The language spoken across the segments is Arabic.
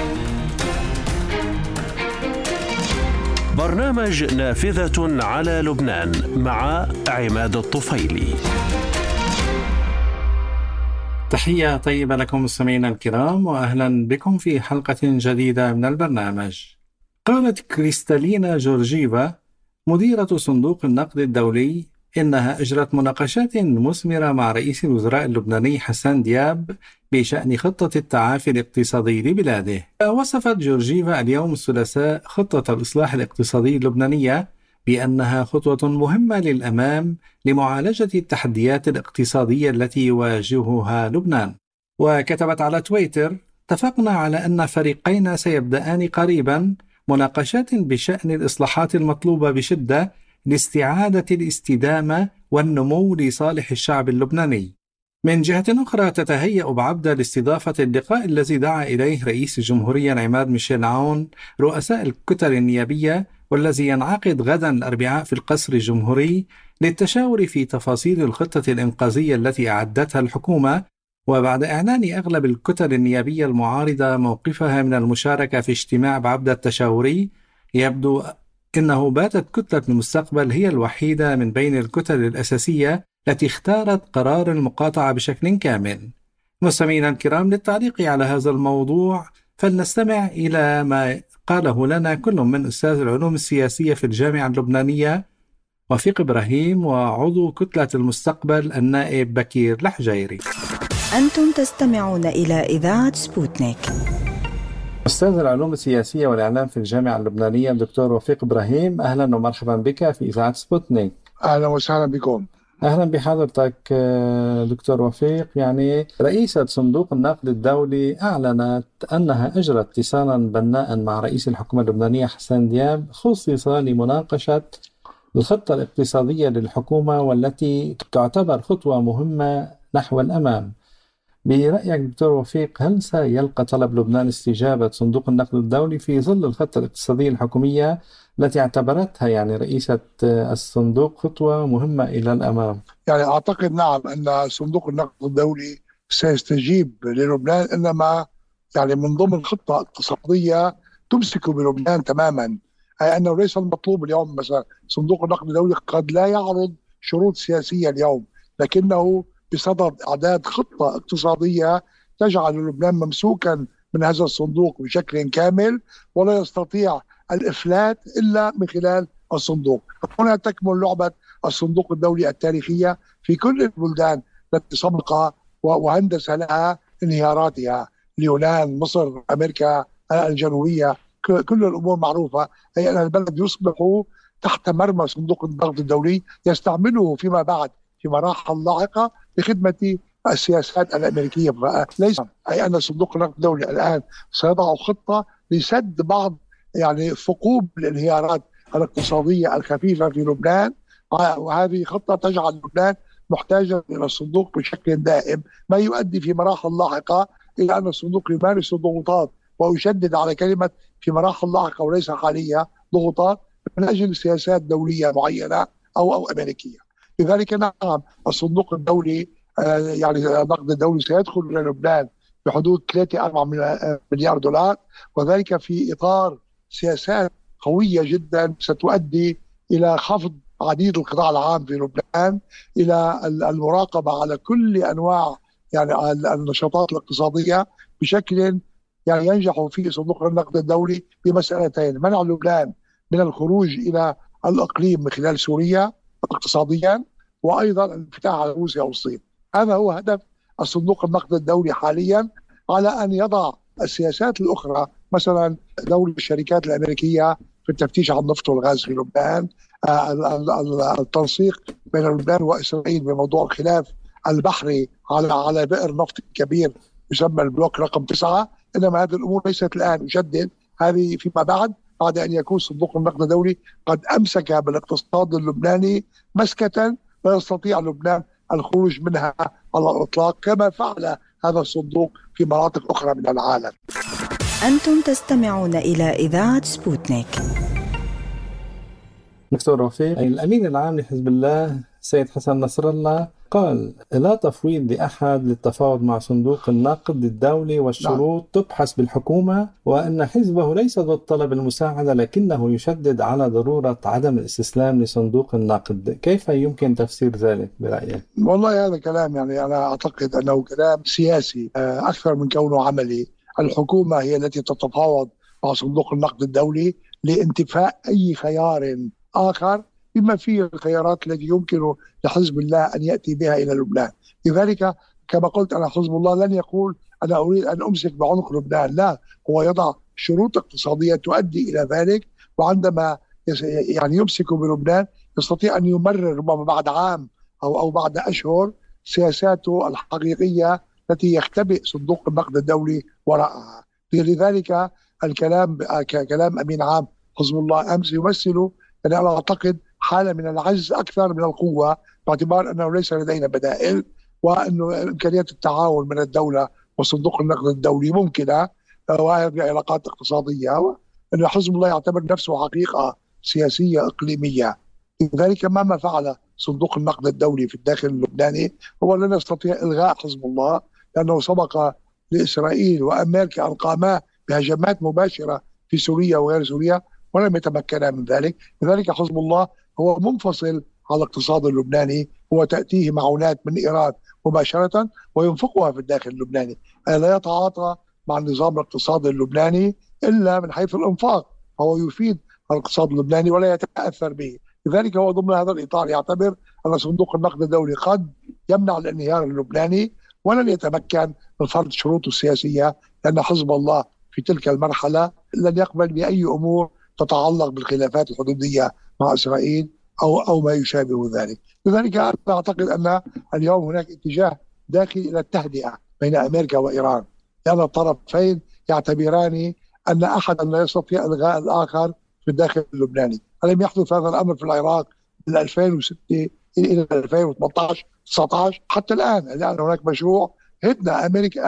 برنامج نافذة على لبنان مع عماد الطفيلي. تحية طيبة لكم مستمعينا الكرام، وأهلا بكم في حلقة جديدة من البرنامج. قالت كريستالينا جورجيفا مديرة صندوق النقد الدولي إنها أجرت مناقشات مثمرة مع رئيس الوزراء اللبناني حسان دياب بشأن خطة التعافي الاقتصادي لبلاده. وصفت جورجيفا اليوم الثلاثاء خطة الإصلاح الاقتصادي اللبنانية بأنها خطوة مهمة للأمام لمعالجة التحديات الاقتصادية التي يواجهها لبنان. وكتبت على تويتر: اتفقنا على أن فريقين سيبدأان قريبا مناقشات بشأن الإصلاحات المطلوبة بشدة لاستعادة الاستدامة والنمو لصالح الشعب اللبناني. من جهة أخرى، تتهيأ بعبدة لاستضافة اللقاء الذي دعا إليه رئيس الجمهورية عماد ميشيل عون رؤساء الكتل النيابية، والذي ينعقد غدا الأربعاء في القصر الجمهوري للتشاور في تفاصيل الخطة الإنقاذية التي أعدتها الحكومة. وبعد إعلان أغلب الكتل النيابية المعارضة موقفها من المشاركة في اجتماع بعبدة التشاوري، يبدو إنه باتت كتلة المستقبل هي الوحيدة من بين الكتل الأساسية التي اختارت قرار المقاطعة بشكل كامل. مستمعينا الكرام، للتعليق على هذا الموضوع فلنستمع إلى ما قاله لنا كل من أستاذ العلوم السياسية في الجامعة اللبنانية وفيق إبراهيم، وعضو كتلة المستقبل النائب بكير الحجيري. أنتم تستمعون إلى إذاعة سبوتنيك. أستاذ العلوم السياسية والإعلام في الجامعة اللبنانية الدكتور وفيق إبراهيم، أهلا ومرحبا بك في إذاعة سبوتنيك. أهلا وسهلا بكم. أهلا بحضرتك دكتور وفيق. يعني رئيسة صندوق النقد الدولي أعلنت أنها أجرت اتصالا بناء مع رئيس الحكومة اللبنانية حسان دياب خصص لمناقشة الخطة الاقتصادية للحكومة، والتي تعتبر خطوة مهمة نحو الأمام. برأيك دكتور وفيق، هل سيلقى طلب لبنان استجابة صندوق النقد الدولي في ظل الخطة الاقتصادية الحكومية التي اعتبرتها يعني رئيسة الصندوق خطوة مهمة إلى الأمام؟ يعني أعتقد نعم أن صندوق النقد الدولي سيستجيب للبنان، إنما يعني من ضمن خطة اقتصادية تمسك بلبنان تماما، أي أنه ليس المطلوب اليوم. مثلا صندوق النقد الدولي قد لا يعرض شروط سياسية اليوم، لكنه بصدد إعداد خطة اقتصادية تجعل لبنان ممسوكا من هذا الصندوق بشكل كامل، ولا يستطيع الإفلات إلا من خلال الصندوق. هنا تكمن لعبة الصندوق الدولي التاريخية في كل البلدان التي سبق وهندس لها انهياراتها، اليونان، مصر، أمريكا الجنوبية، كل الأمور معروفة، أي أن البلد يصبح تحت مرمى صندوق النقد الدولي يستعمله فيما بعد في مراحل لاحقة لخدمة السياسات الأمريكية. ليس أي أن صندوق النقد الدولي الآن سيضع خطة لسد بعض يعني ثقوب الانهيارات الاقتصادية الخفيفة في لبنان، وهذه خطة تجعل لبنان محتاجا إلى الصندوق بشكل دائم، ما يؤدي في مراحل لاحقة إلى أن الصندوق يمارس ضغوطات، ويشدد على كلمة في مراحل لاحقة وليس حالية، ضغوطات من أجل سياسات دولية معينة أو أمريكية. لذلك نعم الصندوق الدولي يعني النقد الدولي سيدخل إلى لبنان بحدود 3-4 مليار دولار، وذلك في إطار سياسات قوية جدا ستؤدي إلى خفض عديد القطاع العام في لبنان، إلى المراقبة على كل أنواع يعني النشاطات الاقتصادية بشكل يعني ينجح فيه صندوق النقد الدولي بمسألتين: منع لبنان من الخروج إلى الإقليم من خلال سوريا اقتصاديا، وأيضا الانفتاح على روسيا والصين. هذا هو هدف الصندوق النقد الدولي حاليا، على أن يضع السياسات الأخرى، مثلا دور الشركات الأمريكية في التفتيش عن النفط والغاز في لبنان، التنسيق بين لبنان وإسرائيل بموضوع الخلاف البحري على بئر نفط كبير يسمى البلوك رقم 9. إنما هذه الأمور ليست الآن، يجدد هذه فيما بعد أن يكون صندوق النقد الدولي قد أمسك بالاقتصاد اللبناني مسكة لا يستطيع لبنان الخروج منها على الإطلاق، كما فعل هذا الصندوق في مناطق أخرى من العالم. أنتم تستمعون إلى إذاعة سبوتنيك. دكتور وفيق، الأمين العام لحزب الله السيد حسن نصر الله قال لا تفويض لأحد للتفاوض مع صندوق النقد الدولي والشروط تبحث بالحكومة، وأن حزبه ليس ضد طلب المساعدة لكنه يشدد على ضرورة عدم الاستسلام لصندوق النقد. كيف يمكن تفسير ذلك برأيك؟ والله هذا كلام يعني أنا أعتقد أنه كلام سياسي أكثر من كونه عملي. الحكومة هي التي تتفاوض مع صندوق النقد الدولي لانتفاء أي خيار آخر بما فيه الخيارات التي يمكن لحزب الله أن يأتي بها إلى لبنان. لذلك كما قلت أنا حزب الله لن يقول أنا أريد أن أمسك بعنق لبنان، لا، هو يضع شروط اقتصادية تؤدي إلى ذلك، وعندما يعني يمسك بلبنان يستطيع أن يمرر ربما بعد عام أو بعد أشهر سياساته الحقيقية التي يختبئ صندوق النقد الدولي وراءها. لذلك الكلام كلام أمين عام حزب الله أمس يمثل أنا أعتقد حالة من العجز أكثر من القوة، باعتبار أنه ليس لدينا بدائل، وأنه إمكانية التعاون من الدولة وصندوق النقد الدولي ممكنة، وهذه علاقات اقتصادية، أن حزب الله يعتبر نفسه حقيقة سياسية إقليمية. لذلك مهما فعل صندوق النقد الدولي في الداخل اللبناني هو لن يستطيع إلغاء حزب الله، لأنه سبق لإسرائيل وأمريكا أن قاما بهجمات مباشرة في سوريا وغير سوريا ولم يتمكنا من ذلك. لذلك حزب الله هو منفصل على الاقتصاد اللبناني، هو تأتيه معونات من إيران مباشرة وينفقها في الداخل اللبناني، لا يتعاطى مع النظام الاقتصادي اللبناني إلا من حيث الإنفاق، هو يفيد الاقتصاد اللبناني ولا يتأثر به. لذلك هو ضمن هذا الإطار يعتبر أن صندوق النقد الدولي قد يمنع الانهيار اللبناني ولن يتمكن من فرض شروطه السياسية، لأن حزب الله في تلك المرحلة لن يقبل بأي أمور تتعلق بالخلافات الحدودية مع إسرائيل أو ما يشابه ذلك. لذلك أنا أعتقد أن اليوم هناك اتجاه داخلي إلى التهدئة بين أمريكا وإيران، لأن الطرفين يعتبران أن أحدا لا يستطيع إلغاء الآخر في الداخل اللبناني. ألم يحدث هذا الأمر في العراق من 2006 إلى 2018 19 حتى الآن هناك مشروع هدنة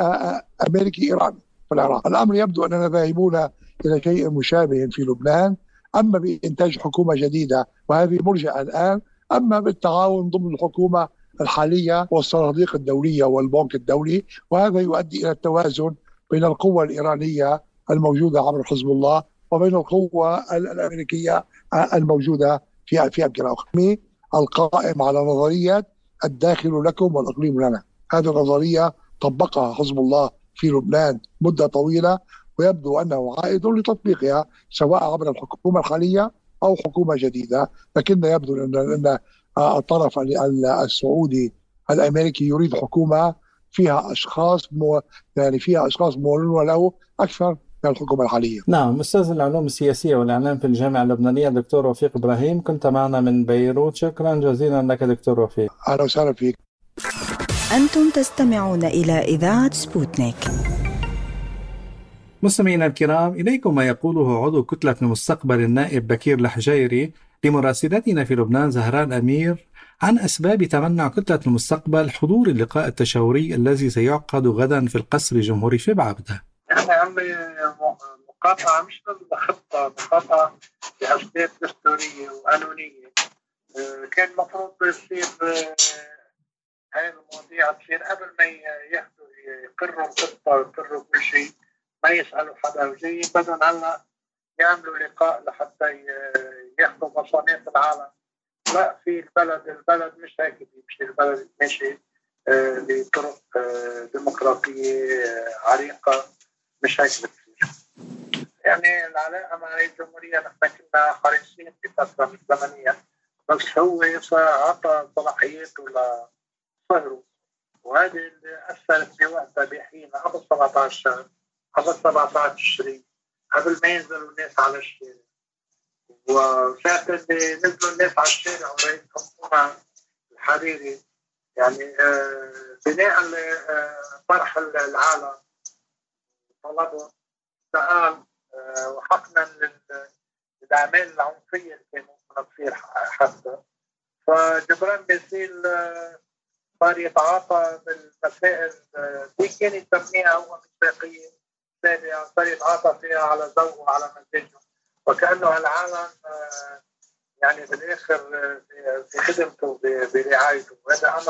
أمريكي إيراني في العراق. الأمر يبدو أننا ذاهبون إلى شيء مشابه في لبنان، أما بإنتاج حكومة جديدة وهذه مرجعة الآن، أما بالتعاون ضمن الحكومة الحالية والصناديق الدولية والبنك الدولي، وهذا يؤدي إلى التوازن بين القوة الإيرانية الموجودة عبر حزب الله وبين القوة الأمريكية الموجودة في أمكنة أخرى. القائم على نظرية الداخل لكم والإقليم لنا، هذه النظرية طبقها حزب الله في لبنان مدة طويلة، ويبدو أنه عائد لتطبيقها سواء عبر الحكومة الحالية أو حكومة جديدة. لكن يبدو أن الطرف السعودي الأمريكي يريد حكومة فيها أشخاص مولون له أكثر من الحكومة الحالية. نعم، أستاذ العلوم السياسية والإعلام في الجامعة اللبنانية دكتور وفيق إبراهيم، كنت معنا من بيروت. شكرا جزيلا لك دكتور وفيق. أهلا وسهلا فيك. أنتم تستمعون إلى إذاعة سبوتنيك. مستمعينا الكرام، إليكم ما يقوله عضو كتلة المستقبل النائب بكير الحجيري لمراسلتنا في لبنان زهران أمير عن أسباب تمنع كتلة المستقبل حضور اللقاء التشاوري الذي سيعقد غدا في القصر الجمهوري في بعبدة. يعني عندي مقاطعة مش خطة، مقاطعة بأسباب دستورية وقانونية. كان المفروض يصير هاي المواضيع تصير قبل ما يقروا الخطة ويقروا كل شيء، ما يسألوا حدا وجاي بدهم هلا يعملوا لقاء لحتى ياخذوا مصانيف العالم. لا، في البلد مش هيك بيمشي، البلد ماشي بطرق ديمقراطية عريقة، مش هيك بتصير. يعني العلاقة مع رئيس الجمهورية نحن كنا حريصين في فترة زمنية، بس هو عطى صلاحياته لصهره، وهذه اللي أثرت بوقتها بحين قبل 17 شهر، قبل 17 تشرين، قبل ما ينزلوا الناس على الشارع. وساعة اللي نزلوا الناس على الشارع ورئيس الحكومة الحريري يعني بناء لطرح العالم طلبوا سؤال وحقنا للأعمال العنفية اللي كانت ممكن تصير حتى. فجبران باسيل صار يتعاطى بالمسائل دي كان يسميها هو مصداقية سابقة، صار يتعاطى فيها على ذوقه وعلى مزاجه، وكأنه العالم يعني بالآخر في خدمته برعايته. وهذا أمر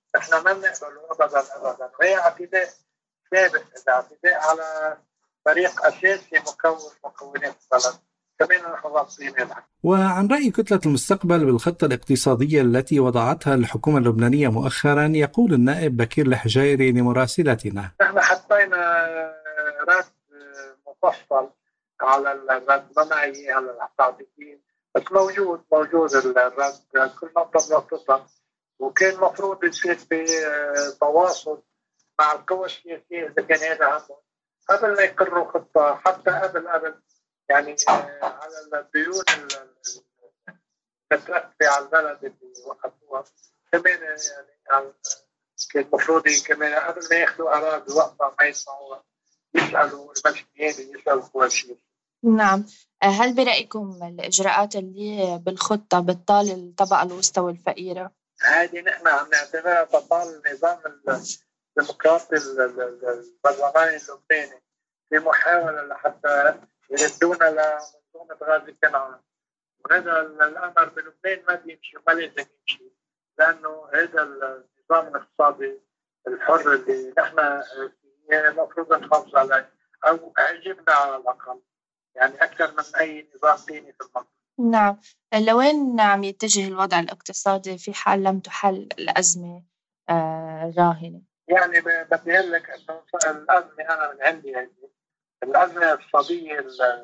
نحن ما بنقبله أبدا. وهي اعتداء ثابت، اعتداء على فريق أساسي مكون مكونات البلد، كمان نحن رافضين هذا. وعن رأي كتلة المستقبل بالخطة الاقتصادية التي وضعتها الحكومة اللبنانية مؤخرا، يقول النائب بكير الحجيري لمراسلتنا: نحن حطينا رد مفصل على الرد، ما معي على التعديلين، بس موجود الرد، كل نقطة بنقطتها، وكان المفروض يصير في تواصل مع القوى السياسية إذا كان هذا همهم قبل ما يقرروا خطة، حتى قبل يعني على الديون المترتبة على البلد اللي وقفوها كمان، يعني كان المفروض كمان قبل ما ياخذوا قرار بوقتها ما يسمعوها يسألوا المسؤولين، يسألوا القوى السياسية. نعم. هل برأيكم الإجراءات اللي بالخطة بتطال الطبقة الوسطى والفقيرة؟ هذه نحن عم نعتبرها بطال النظام الديمقراطي البرلماني اللبناني في محاولة لحتى يردونا لمنظومة غازي كنعان، وهذا الأمر بلبنان ما بيمشي وما لازم يمشي، لأنه هذا النظام الاقتصادي الحر اللي نحن المفروض نحافظ عليه أو عجبنا على الأقل، يعني أكثر من أي نظام ثاني في المنطقة. نعم. لوين عم يتجه الوضع الاقتصادي في حال لم تحل الأزمة الراهنة؟ يعني بدي أقول لك أنه الأزمة أنا من عندي الأزمة الاقتصادية اللي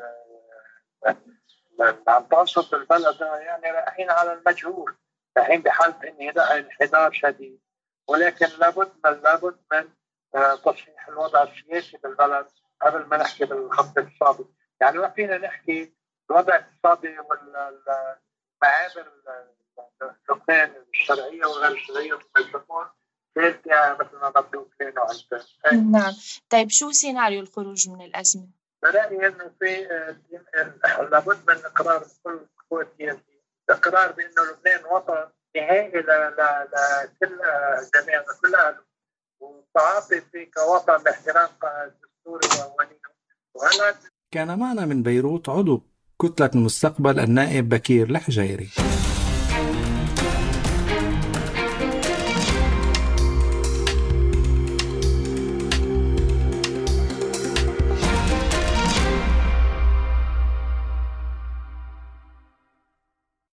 عم تنصب البلد يعني رايحين على المجهول، رايحين بحالة انحدار شديد، ولكن لابد من تصحيح الوضع السياسي بالبلد قبل ما نحكي بالخط الاقتصادي. يعني ما فينا نحكي الوضع الاقتصادي والمعابر لبنان الشرعية وغير الشرعية والمجموعة مثل ما بدو كلينو عندنا. نعم. طيب شو سيناريو الخروج من الأزمة؟ برأيي أنه في لابد من إقرار كل القوى السياسية، إقرار بأنه لبنان وطن نهائي لكل جميع كل أهله، والتعاطي فيه كوطن باحترام دستوري وقوانينه. وهلا كان معنا من بيروت عضو كتلة المستقبل النائب بكير الحجيري.